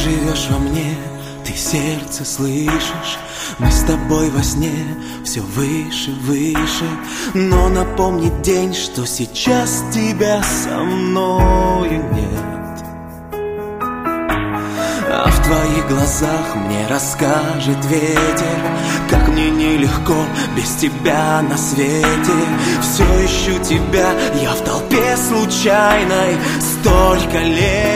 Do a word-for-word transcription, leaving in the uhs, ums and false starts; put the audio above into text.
живешь во мне, ты сердце слышишь. Мы с тобой во сне все выше, выше. Но напомнит день, что сейчас тебя со мною нет. А в твоих глазах мне расскажет ветер, как мне нелегко без тебя на свете. Все ищу тебя, я в толпе случайной столько лет.